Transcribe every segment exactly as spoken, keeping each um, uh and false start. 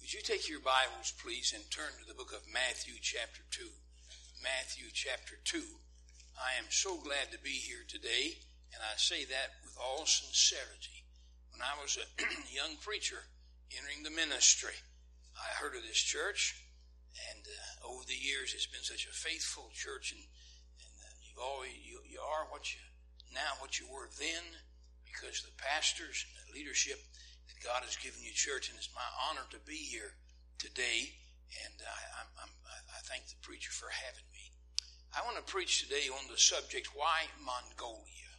Would you take your Bibles, please, and turn to the book of Matthew chapter two. Matthew chapter two. I am so glad to be here today, and I say that with all sincerity. When I was a young preacher entering the ministry, I heard of this church, and uh, over the years it's been such a faithful church, and, and uh, you've always, you, you are what you now what you were then, because the pastors and the leadership that God has given you, church, and it's my honor to be here today, and I, I'm, I'm, I thank the preacher for having me. I want to preach today on the subject, why Mongolia?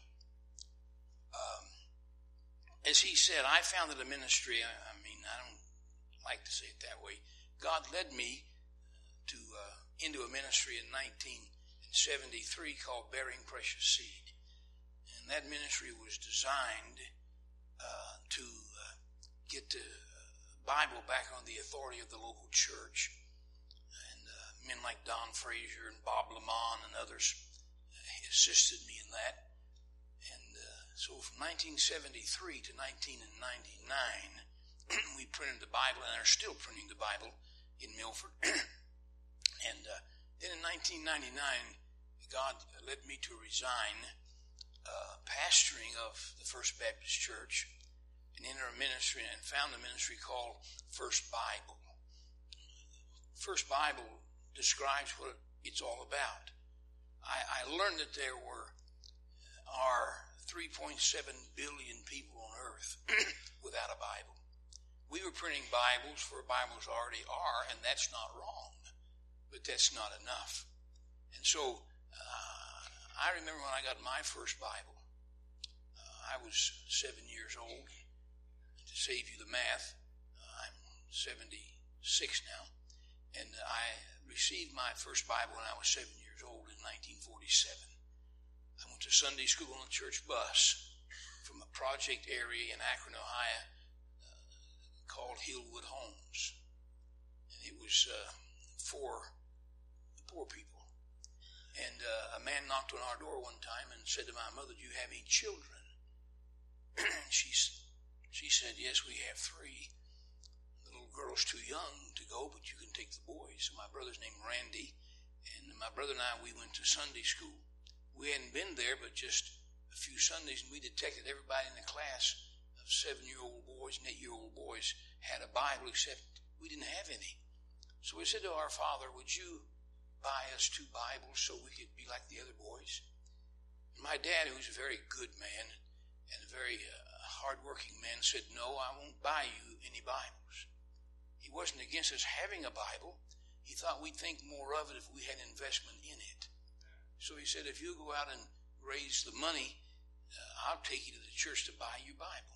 Um, as he said, I founded a ministry. I, I mean, I don't like to say it that way. God led me to uh, into a ministry in nineteen seventy-three called Bearing Precious Seed. And that ministry was designed uh, to uh, get the Bible back on the authority of the local church. And uh, men like Don Frazier and Bob Lamont and others uh, assisted me in that. And uh, so from nineteen seventy-three to nineteen ninety-nine, we printed the Bible, and are still printing the Bible in Milford. And uh, then in nineteen ninety-nine, God led me to resign uh, pastoring of the First Baptist Church and enter a ministry, and found a ministry called First Bible. First Bible describes what it's all about. I, I learned that there were are three point seven billion people on earth without a Bible. We were printing Bibles where Bibles already are, and that's not wrong, but that's not enough. And so uh, I remember when I got my first Bible. Uh, I was seven years old. To save you the math, uh, I'm seventy-six now, and I received my first Bible when I was seven years old in nineteen forty-seven. I went to Sunday school on a church bus from a project area in Akron, Ohio, uh, called Hillwood Homes, and it was uh, for the poor people. And uh, a man knocked on our door one time and said to my mother, "Do you have any children?" she She said, "Yes, we have three. The little girl's too young to go, but you can take the boys." So my brother's named Randy, and my brother and I, we went to Sunday school. We hadn't been there but just a few Sundays, and we detected everybody in the class of seven-year-old boys and eight-year-old boys had a Bible, except we didn't have any. So we said to our father, "Would you buy us two Bibles so we could be like the other boys?" And my dad, who was a very good man and a very uh, hard-working man, said, "No, I won't buy you any Bibles." He wasn't against us having a Bible. He thought we'd think more of it if we had investment in it. So he said, "If you go out and raise the money, uh, I'll take you to the church to buy your Bible."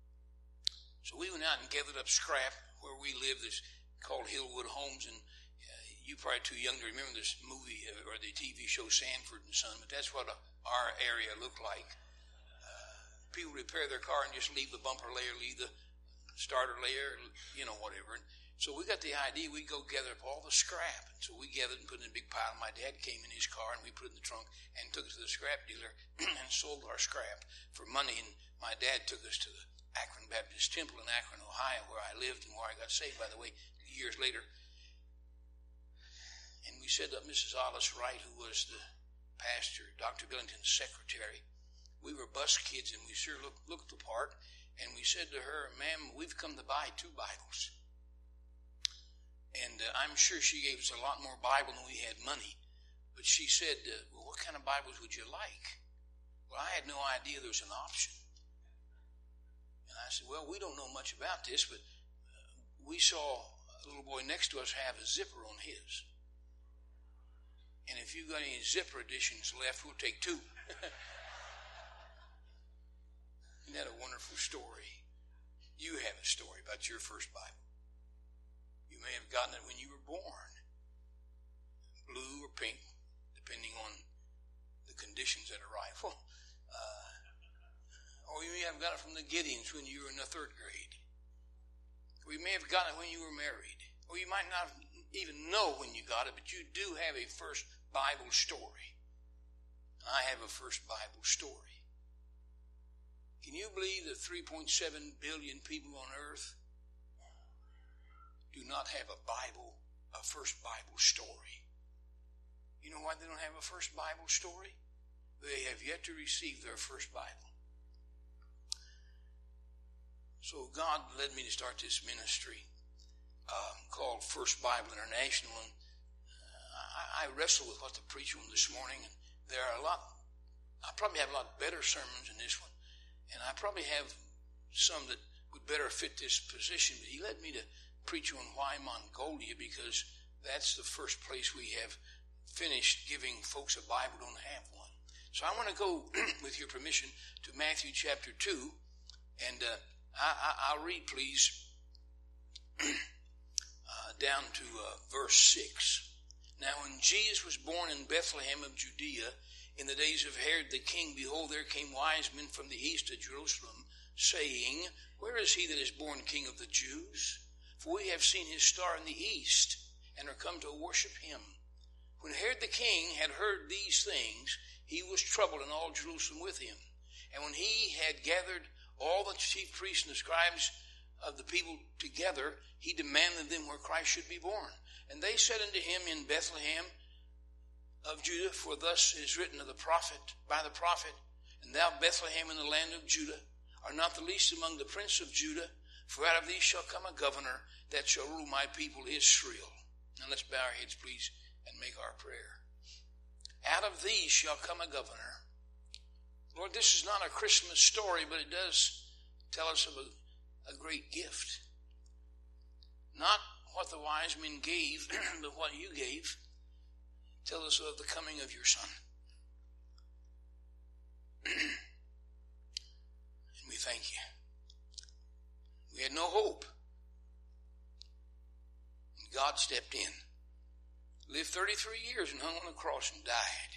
So we went out and gathered up scrap where we lived. It's called Hillwood Homes, and uh, you're probably too young to remember this movie uh, or the T V show Sanford and Son, but that's what uh, our area looked like. People repair their car and just leave the bumper layer, leave the starter layer, you know, whatever. And so we got the idea we'd go gather up all the scrap. And so we gathered and put it in a big pile. My dad came in his car and we put it in the trunk and took it to the scrap dealer and sold our scrap for money. And my dad took us to the Akron Baptist Temple in Akron, Ohio, where I lived and where I got saved, by the way, years later. And we said that Missus Alice Wright, who was the pastor, Doctor Billington's secretary, we were bus kids, and we sure looked, looked the part. And we said to her, "Ma'am, we've come to buy two Bibles." And uh, I'm sure she gave us a lot more Bible than we had money. But she said, uh, "Well, what kind of Bibles would you like?" Well, I had no idea there was an option. And I said, "Well, we don't know much about this, but uh, we saw a little boy next to us have a zipper on his. And if you got any zipper editions left, we'll take two." Isn't that a wonderful story? You have a story about your first Bible. You may have gotten it when you were born, blue or pink, depending on the conditions that arrival. Uh, or you may have gotten it from the Gideons when you were in the third grade. Or you may have gotten it when you were married. Or you might not even know when you got it, but you do have a first Bible story. I have a first Bible story. Can you believe that three point seven billion people on earth do not have a Bible, a first Bible story. You know why they don't have a first Bible story? They have yet to receive their first Bible. So God led me to start this ministry uh, called First Bible International. And uh, I, I wrestled with what to preach on this morning. And there are a lot, I probably have a lot better sermons than this one. And I probably have some that would better fit this position. But he led me to preach on why Mongolia, because that's the first place we have finished giving folks a Bible who don't have one. So I want to go, with your permission, to Matthew chapter two. And uh, I, I, I'll read, please, uh, down to uh, verse six. Now when Jesus was born in Bethlehem of Judea, in the days of Herod the king, behold, there came wise men from the east to Jerusalem, saying, Where is he that is born King of the Jews? For we have seen his star in the east, and are come to worship him. When Herod the king had heard these things, he was troubled, and all Jerusalem with him. And when he had gathered all the chief priests and the scribes of the people together, he demanded them where Christ should be born. And they said unto him, In Bethlehem of Judah, for thus is written of the prophet, by the prophet, And thou, Bethlehem, in the land of Judah, art not the least among the prince of Judah, for out of thee shall come a governor that shall rule my people Israel. Now let's bow our heads, please, and make our prayer. Out of thee shall come a governor. Lord, this is not a Christmas story, but it does tell us of a, a great gift. Not what the wise men gave, but what you gave. Tell us of the coming of your Son. And we thank you. We had no hope. And God stepped in. Lived thirty-three years and hung on a cross and died.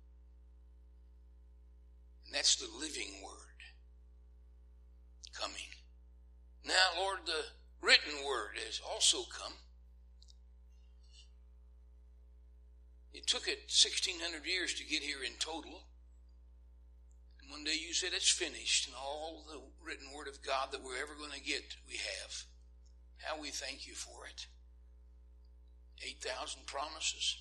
And that's the living word coming. Now, Lord, the written word has also come. It took it sixteen hundred years to get here in total. And one day you said it's finished, and all the written word of God that we're ever going to get, we have. How we thank you for it. eight thousand promises.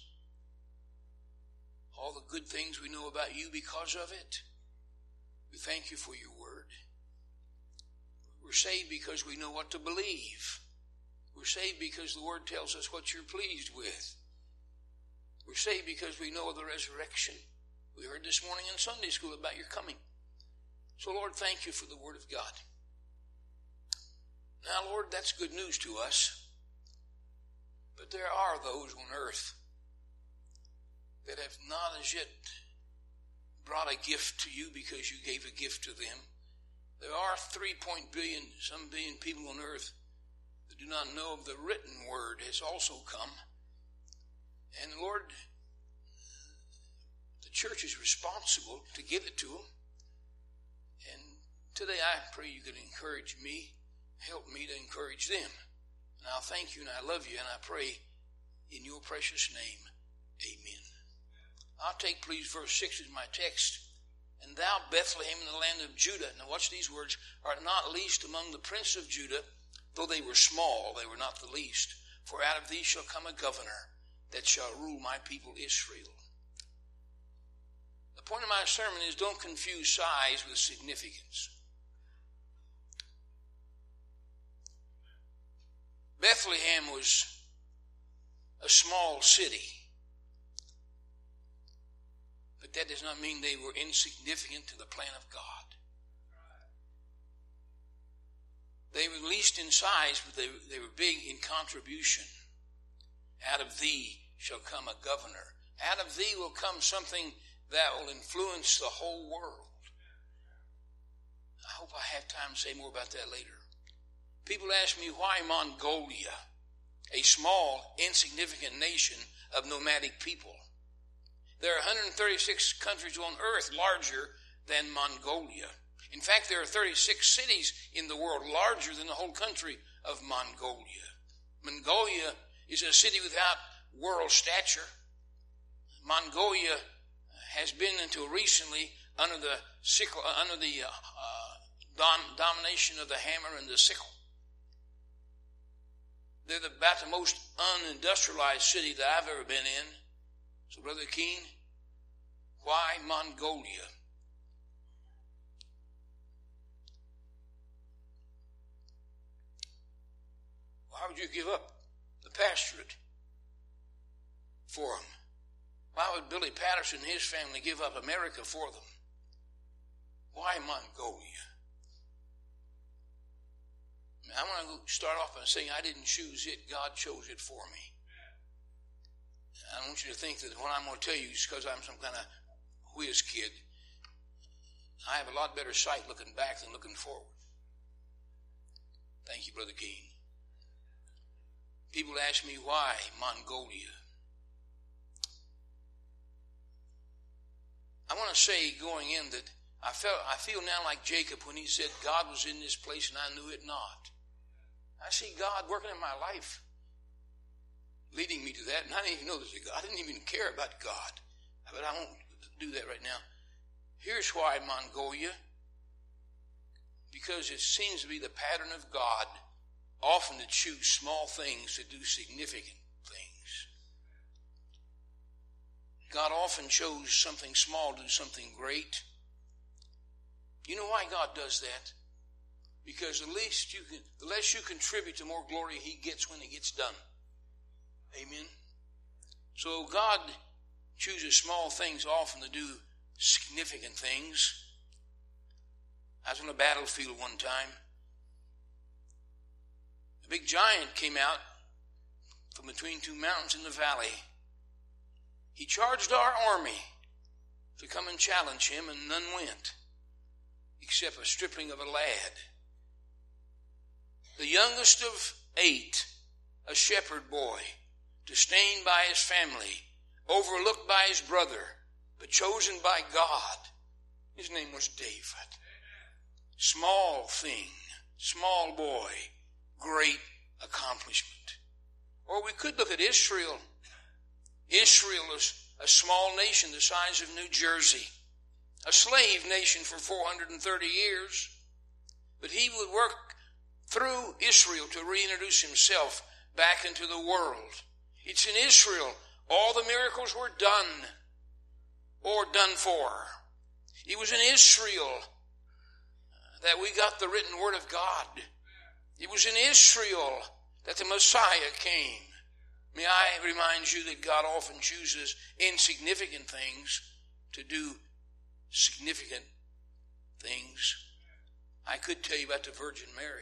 All the good things we know about you because of it. We thank you for your word. We're saved because we know what to believe. We're saved because the word tells us what you're pleased with. We're saved because we know of the resurrection. We heard this morning in Sunday school about your coming. So, Lord, thank you for the word of God. Now, Lord, that's good news to us. But there are those on earth that have not as yet brought a gift to you because you gave a gift to them. There are three point billion, some billion people on earth that do not know of the written word has also come. And Lord, the church is responsible to give it to them. And today I pray you could encourage me, help me to encourage them. And I'll thank you and I love you and I pray in your precious name, amen. I'll take please verse six as my text. And thou, Bethlehem, in the land of Judah. Now watch these words. Art not least among the prince of Judah, though they were small, they were not the least. For out of thee shall come a governor that shall rule my people Israel. The point of my sermon is don't confuse size with significance. Bethlehem was a small city. But that does not mean they were insignificant to the plan of God. They were least in size, but they, they were big in contribution. Out of thee shall come a governor. Out of thee will come something that will influence the whole world. I hope I have time to say more about that later. People ask me, why Mongolia? A small, insignificant nation of nomadic people. There are one hundred thirty-six countries on earth larger than Mongolia. In fact, there are thirty-six cities in the world larger than the whole country of Mongolia. Mongolia is a city without world stature. Mongolia has been until recently under the sickle, under the uh, dom- domination of the hammer and the sickle. They're the, about the most unindustrialized city that I've ever been in. So, Brother Keene, why Mongolia? Why would you give up the pastorate for them? Why would Billy Patterson and his family give up America for them? Why Mongolia? I want to start off by saying I didn't choose it. God chose it for me. I don't want you to think that what I'm going to tell you is because I'm some kind of whiz kid. I have a lot better sight looking back than looking forward. Thank you, Brother Keene. People ask me why Mongolia. I want to say going in that I felt I feel now like Jacob when he said God was in this place and I knew it not. I see God working in my life, leading me to that, and I didn't even know there's a God. I didn't even care about God, but I won't do that right now. Here's why Mongolia. Because it seems to be the pattern of God often to choose small things to do significant things. God often chose something small to do something great. You know why God does that? Because the least you can, the less you contribute, the more glory He gets when it gets done. Amen. So God chooses small things often to do significant things. I was on a battlefield one time. A big giant came out from between two mountains in the valley. He charged our army to come and challenge him, and none went, except a stripling of a lad. The youngest of eight, a shepherd boy, disdained by his family, overlooked by his brother, but chosen by God. His name was David. Small thing, small boy, great accomplishment. Or we could look at Israel. Israel is a small nation the size of New Jersey, a slave nation for four hundred thirty years. But he would work through Israel to reintroduce himself back into the world. It's in Israel all the miracles were done or done for. It was in Israel that we got the written word of God. It was in Israel that the Messiah came. May I remind you that God often chooses insignificant things to do significant things. I could tell you about the Virgin Mary.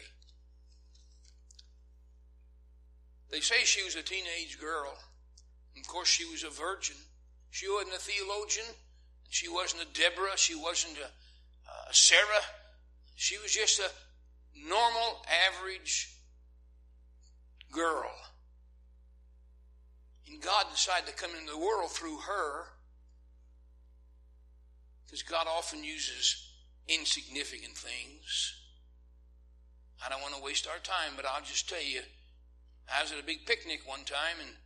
They say she was a teenage girl. Of course, she was a virgin. She wasn't a theologian. She wasn't a Deborah. She wasn't a, a Sarah. She was just a normal, average girl. And God decided to come into the world through her, because God often uses insignificant things. I don't want to waste our time, but I'll just tell you, I was at a big picnic one time, and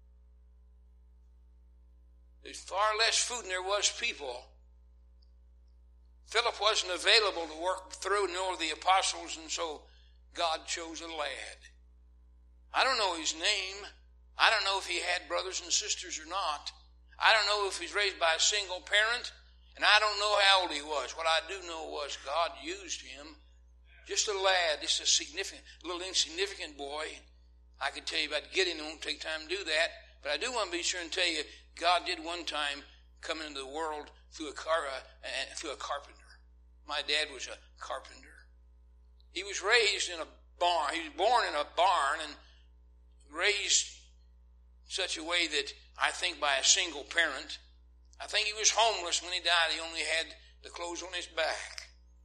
there's far less food than there was people. Philip wasn't available to work through, nor the apostles, and so God chose a lad. I don't know his name. I don't know if he had brothers and sisters or not. I don't know if he's raised by a single parent, and I don't know how old he was. What I do know was God used him. Just a lad, just a significant, little insignificant boy. I could tell you about Gideon. It won't take time to do that. But I do want to be sure and tell you, God did one time come into the world through a car, uh, through a carpenter. My dad was a carpenter. He was raised in a barn. He was born in a barn and raised in such a way that I think by a single parent. I think he was homeless when he died. He only had the clothes on his back.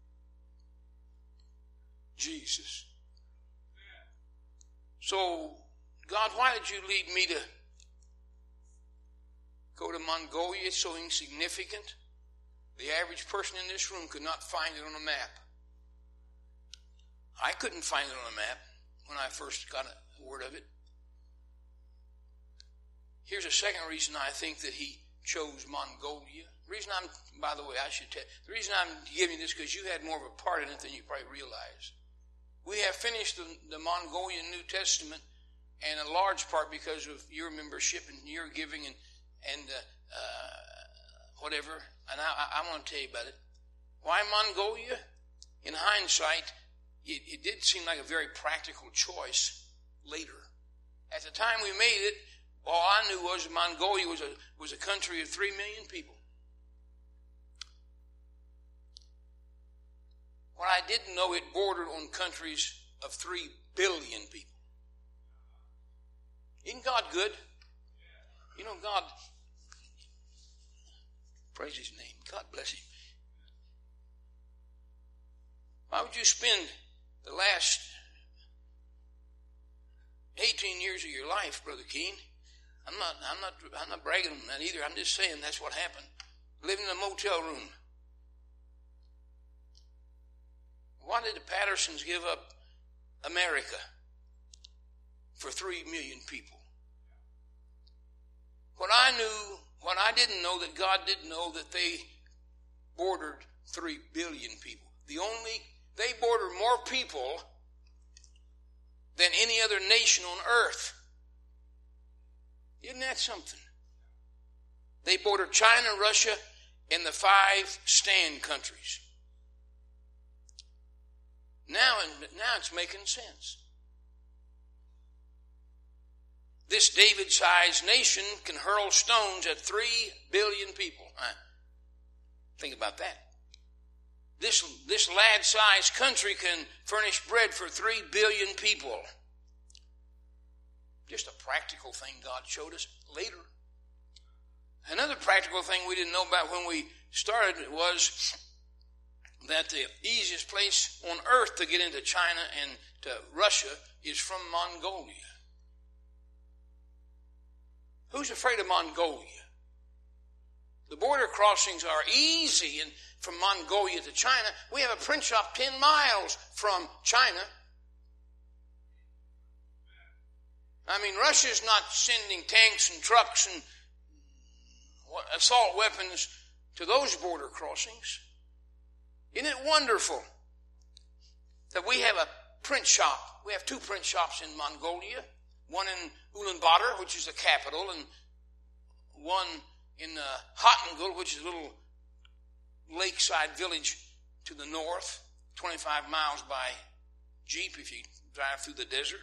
Jesus. So, God, why did you lead me to go to Mongolia? It's so insignificant. The average person in this room could not find it on a map. I couldn't find it on a map when I first got a word of it. Here's a second reason I think that he chose Mongolia. The reason I'm, by the way, I should tell the reason I'm giving this because you had more of a part in it than you probably realize. We have finished the, the Mongolian New Testament and a large part because of your membership and your giving and, and uh, uh, whatever. And I, I, I want to tell you about it. Why Mongolia? In hindsight, it, it did seem like a very practical choice later. At the time we made it, all I knew was Mongolia was a, was a country of three million people. What I didn't know, it bordered on countries of three billion people. Isn't God good? You know, God, praise his name. God bless him. Why would you spend the last eighteen years of your life, Brother Keene? I'm not, I'm not, I'm not bragging on that either. I'm just saying that's what happened. Living in a motel room. Why did the Pattersons give up America for three million people? What I knew, what I didn't know that God didn't know, that they bordered three billion people. The only, they border more people than any other nation on earth. Isn't that something? They border China, Russia, and the five stand countries. Now, now it's making sense. This David-sized nation can hurl stones at three billion people. Huh? Think about that. This, this lad-sized country can furnish bread for three billion people. Just a practical thing God showed us later. Another practical thing we didn't know about when we started was that the easiest place on earth to get into China and to Russia is from Mongolia. Who's afraid of Mongolia? The border crossings are easy, and from Mongolia to China, we have a print shop ten miles from China. I mean, Russia's not sending tanks and trucks and assault weapons to those border crossings. Isn't it wonderful that we have a print shop? We have two print shops in Mongolia. One in Ulaanbaatar, which is the capital, and one in uh, Hottengul, which is a little lakeside village to the north, twenty-five miles by Jeep if you drive through the desert.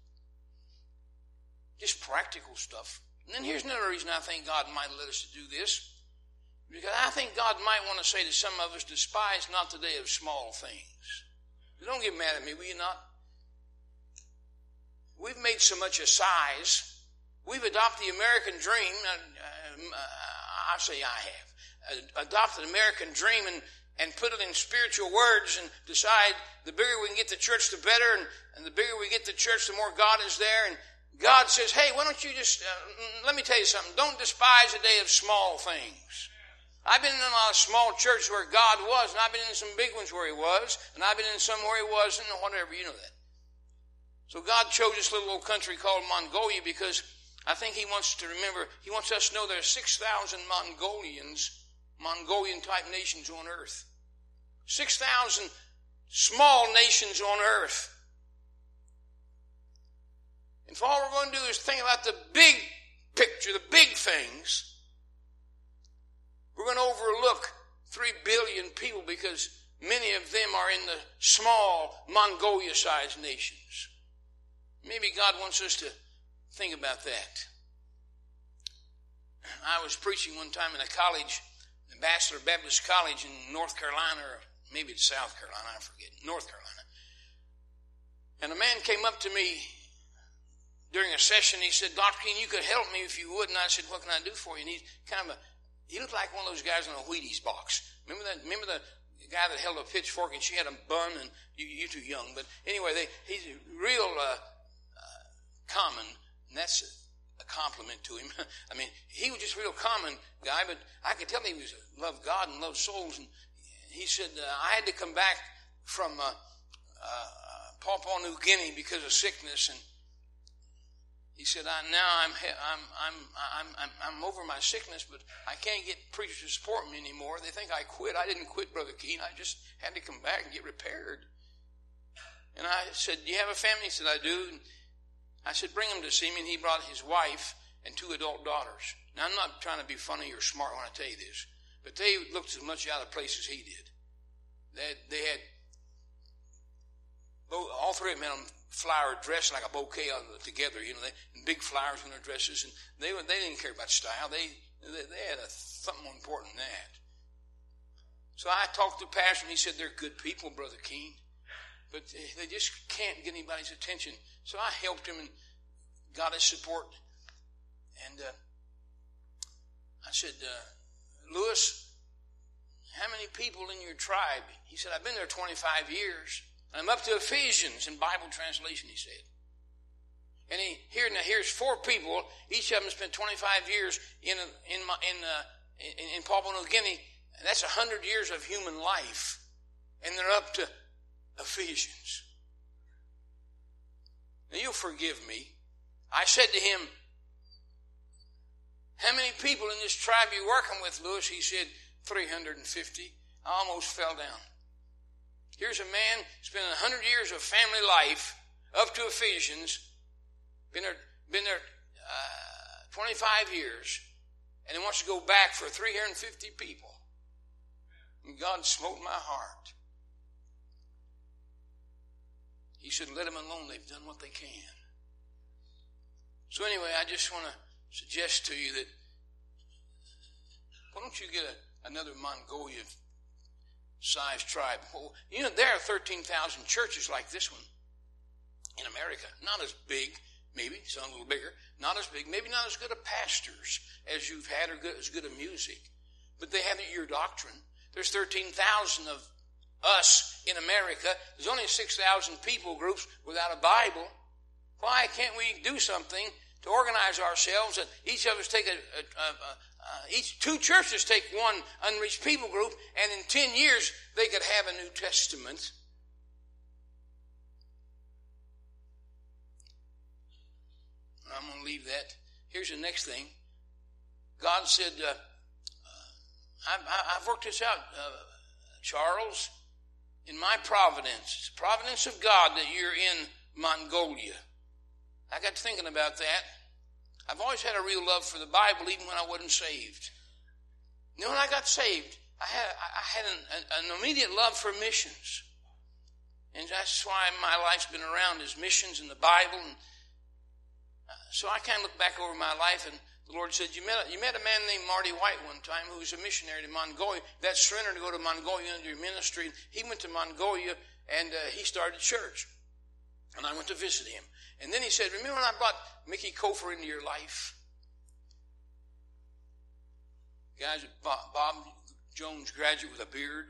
Just practical stuff. And then here's another reason I think God might let us to do this. Because I think God might want to say to some of us, despise not the day of small things. Don't get mad at me, will you not? We've made so much a size. We've adopted the American dream. Uh, I say I have. Uh, adopted the American dream and, and put it in spiritual words and decide the bigger we can get the church, the better. And, and the bigger we get the church, the more God is there. And God says, hey, why don't you just, uh, let me tell you something. Don't despise the day of small things. I've been in a lot of small churches where God was, and I've been in some big ones where he was, and I've been in some where he wasn't, and whatever, you know that. So God chose this little old country called Mongolia because I think he wants to remember, he wants us to know there are six thousand Mongolians, Mongolian-type nations on earth. six thousand small nations on earth. And if all we're going to do is think about the big picture, the big things, we're going to overlook three billion people because many of them are in the small Mongolia-sized nations. Maybe God wants us to think about that. I was preaching one time in a college, Ambassador Baptist College in North Carolina, or maybe it's South Carolina, I forget, North Carolina. And a man came up to me during a session. He said, Doctor Keene, you could help me if you would. And I said, what can I do for you? And he kind of a, he looked like one of those guys in a Wheaties box. Remember that? Remember the guy that held a pitchfork and she had a bun, and you, you're too young. But anyway, they, he's real uh, uh, common, and that's a, a compliment to him. I mean, he was just a real common guy, but I could tell he was loved God and loved souls. And he said, uh, I had to come back from uh, uh, Papua New Guinea because of sickness, and he said, I, now I'm, I'm, I'm, I'm, I'm, I'm over my sickness, but I can't get preachers to support me anymore. They think I quit. I didn't quit, Brother Keene. I just had to come back and get repaired. And I said, do you have a family? He said, I do. And I said, bring him to see me, and he brought his wife and two adult daughters. Now, I'm not trying to be funny or smart when I tell you this, but they looked as much out of place as he did. They had, they had both, all three of them had them flower dressed like a bouquet together, you know, they, and big flowers in their dresses, and they were, they didn't care about style. They they, they had a, something more important than that. So I talked to the pastor, and he said, they're good people, Brother Keene, but they just can't get anybody's attention. So I helped him and got his support. And uh, I said, uh, Lewis, how many people in your tribe? He said, I've been there twenty-five years. I'm up to Ephesians in Bible translation, he said. And he here now here's four people. Each of them spent twenty-five years in a, in in, uh, in in Papua New Guinea. And that's a hundred years of human life, and they're up to Ephesians. Now you'll forgive me. I said to him, "How many people in this tribe you working with, Lewis?" He said, three hundred fifty. I almost fell down. Here's a man spending a hundred years of family life up to Ephesians, been there, been there uh, twenty-five years, and he wants to go back for three hundred fifty people. And God smote my heart. He said, let them alone. They've done what they can. So anyway, I just want to suggest to you that why don't you get a, another Mongolia sized tribe? Well, you know, there are thirteen thousand churches like this one in America. Not as big, maybe, some a little bigger. Not as big, maybe not as good of pastors as you've had or good, as good of music. But they have your doctrine. There's thirteen thousand of us in America. There's only six thousand people groups without a Bible. Why can't we do something to organize ourselves, and each of us take a, a, a, a each two churches take one unreached people group, and in ten years they could have a New Testament. I'm going to leave that. Here's the next thing. God said, uh, uh, I, I've worked this out, uh, Charles, in my providence. It's the providence of God that you're in Mongolia. I got thinking about that. I've always had a real love for the Bible, even when I wasn't saved. You know, when I got saved, I had I had an, an immediate love for missions, and that's why my life's been around is missions and the Bible. And so I kind of look back over my life, and the Lord said, "You met you met a man named Marty White one time who was a missionary to Mongolia. That surrendered to go to Mongolia under your ministry. He went to Mongolia and uh, he started a church, and I went to visit him." And then he said, "Remember when I brought Mickey Kofer into your life?" Guys, Bob, Bob Jones, graduate with a beard.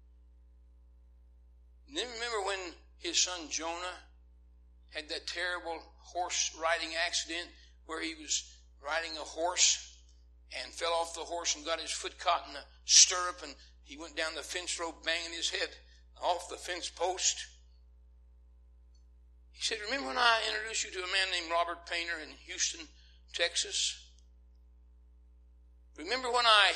And then remember when his son Jonah had that terrible horse riding accident where he was riding a horse and fell off the horse and got his foot caught in a stirrup, and he went down the fence rope banging his head off the fence post? He said, "Remember when I introduced you to a man named Robert Painter in Houston, Texas? Remember when I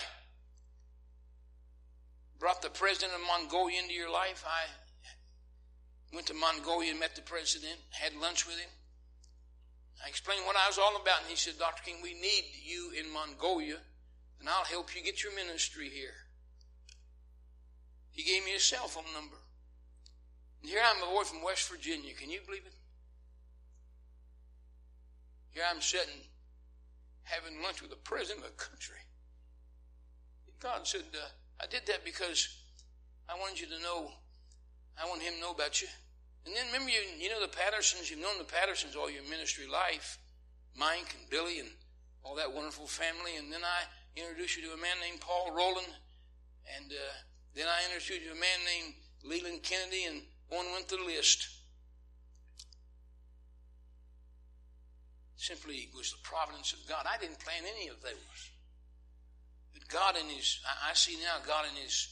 brought the president of Mongolia into your life? I went to Mongolia and met the president, had lunch with him. I explained what I was all about, and he said, 'Doctor King, we need you in Mongolia, and I'll help you get your ministry here.' He gave me his cell phone number. And here I'm a boy from West Virginia. Can you believe it? Here I'm sitting, having lunch with the president of the country. God said, uh, I did that because I wanted you to know, I want him to know about you. And then remember, you, you know the Pattersons, you've known the Pattersons all your ministry life, Mike and Billy and all that wonderful family. And then I introduced you to a man named Paul Rowland. And uh, then I introduced you to a man named Leland Kennedy, and on went the list. Simply was the providence of God. I didn't plan any of those. But God in His, I see now God in His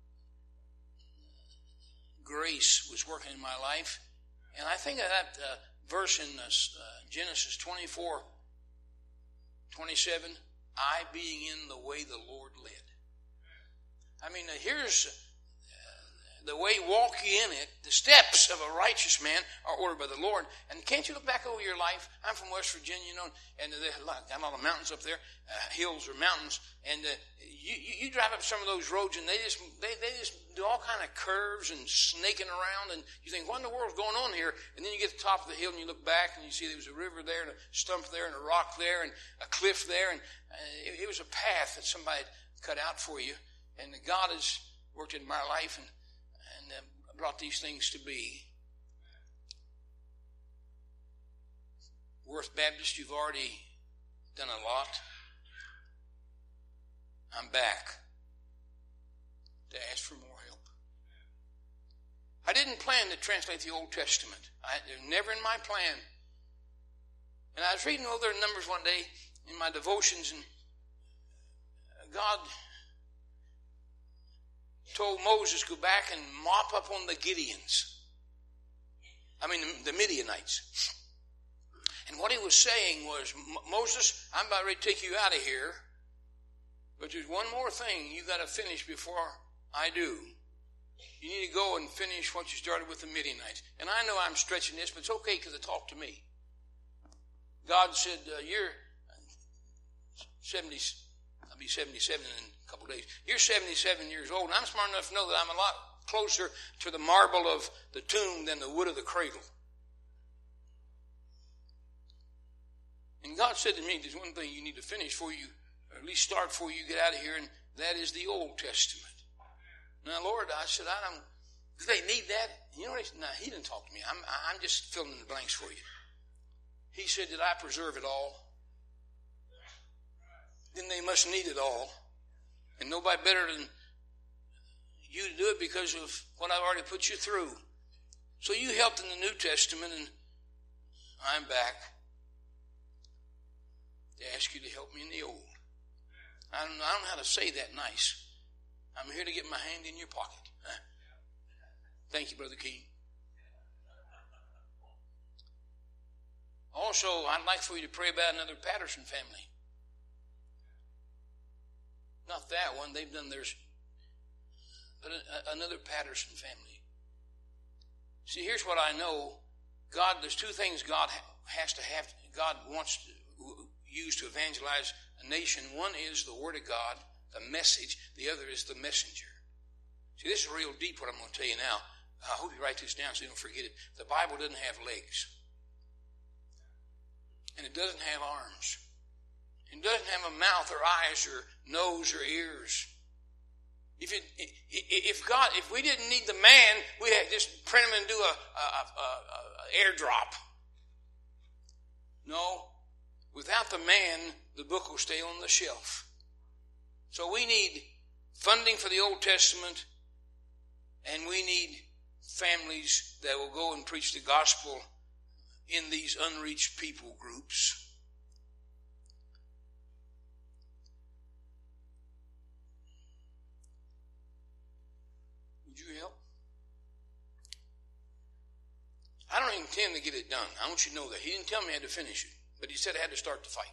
grace was working in my life. And I think of that uh, verse in uh, Genesis twenty-four, twenty-seven, I being in the way the Lord led. I mean, uh, here's... the way walk ye in it, the steps of a righteous man are ordered by the Lord. And can't you look back over your life? I'm from West Virginia, you know, and there's a lot, got a lot of mountains up there, uh, hills or mountains. And uh, you, you, you drive up some of those roads, and they just they, they just do all kind of curves and snaking around. And you think, what in the world's going on here? And then you get to the top of the hill, and you look back, and you see there was a river there, and a stump there, and a rock there, and a cliff there. And uh, it, it was a path that somebody had cut out for you. And God has worked in my life and, and uh, brought these things to be. Worth Baptist, you've already done a lot. I'm back to ask for more help. I didn't plan to translate the Old Testament. I, it was never in my plan. And I was reading other numbers one day in my devotions, and God told Moses, go back and mop up on the Gideons. I mean, the Midianites. And what he was saying was, Moses, I'm about ready to take you out of here, but there's one more thing you got to finish before I do. You need to go and finish what you started with the Midianites. And I know I'm stretching this, but it's okay because it talked to me. God said, uh, you're seventy, I'll be seventy-seven in a couple of days. You're seventy-seven years old, and I'm smart enough to know that I'm a lot closer to the marble of the tomb than the wood of the cradle. And God said to me, there's one thing you need to finish before you, or at least start before you get out of here, and that is the Old Testament. Now, Lord, I said, I don't, do they need that? You know what he said? No, he didn't talk to me. I'm, I'm just filling in the blanks for you. He said, did I preserve it all? Then they must need it all. And nobody better than you to do it because of what I've already put you through. So you helped in the New Testament, and I'm back to ask you to help me in the Old. I don't know, I don't know how to say that nice. I'm here to get my hand in your pocket. Huh? Thank you, Brother King. Also, I'd like for you to pray about another Patterson family. Not that one, they've done theirs. But a, another Patterson family. See, here's what I know. God, there's two things God has to have, God wants to use to evangelize a nation. One is the Word of God, the message. The other is the messenger. See, this is real deep what I'm going to tell you now. I hope you write this down so you don't forget it. The Bible doesn't have legs. And it doesn't have arms. It doesn't have a mouth or eyes or nose or ears. If it, if God, if we didn't need the man, we'd have just print him and do a, a, a, a airdrop. No, without the man, the book will stay on the shelf. So we need funding for the Old Testament, and we need families that will go and preach the gospel in these unreached people groups. Would you help? I don't intend to get it done. I want you to know that. He didn't tell me I had to finish it, but he said I had to start the fight.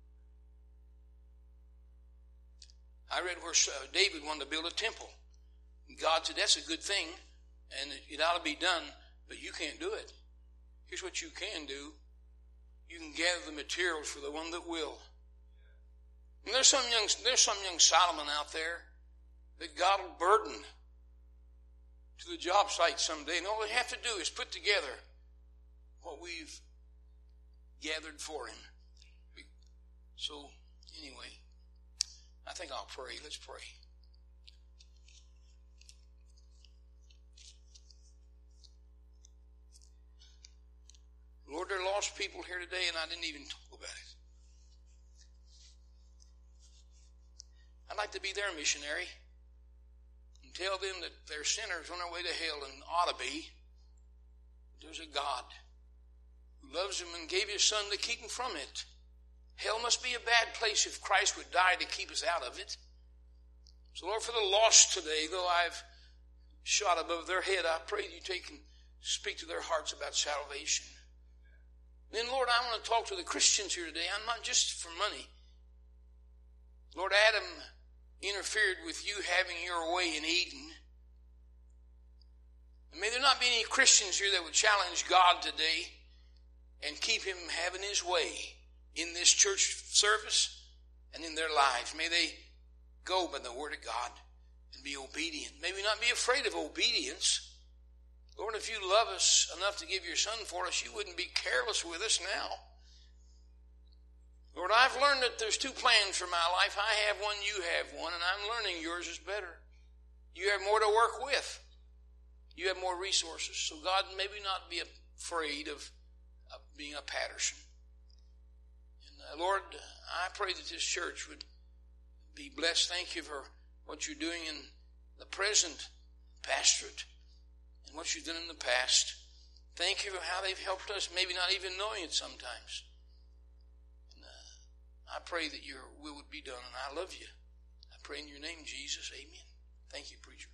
I read where David wanted to build a temple. God said, that's a good thing, and it ought to be done, but you can't do it. Here's what you can do. You can gather the materials for the one that will. And there's some young, there's some young Solomon out there that God will burden to the job site someday, and all they have to do is put together what we've gathered for him. So, anyway, I think I'll pray. Let's pray. Lord, there are lost people here today, and I didn't even talk about it. I'd like to be their missionary and tell them that they're sinners on their way to hell and ought to be. There's a God who loves them and gave his son to keep them from it. Hell must be a bad place if Christ would die to keep us out of it. So, Lord, for the lost today, though I've shot above their head, I pray you take and speak to their hearts about salvation. Then, Lord, I want to talk to the Christians here today. I'm not just for money. Lord, Adam interfered with you having your way in Eden. And may there not be any Christians here that would challenge God today and keep him having his way in this church service and in their lives. May they go by the word of God and be obedient. May we not be afraid of obedience. Lord, if you love us enough to give your son for us, you wouldn't be careless with us now. Lord, I've learned that there's two plans for my life. I have one, you have one, and I'm learning yours is better. You have more to work with. You have more resources. So God, maybe not be afraid of, of being a Patterson. And uh, Lord, I pray that this church would be blessed. Thank you for what you're doing in the present pastorate and what you've done in the past. Thank you for how they've helped us, maybe not even knowing it sometimes. And uh, I pray that your will would be done, and I love you. I pray in your name, Jesus. Amen. Thank you, preacher.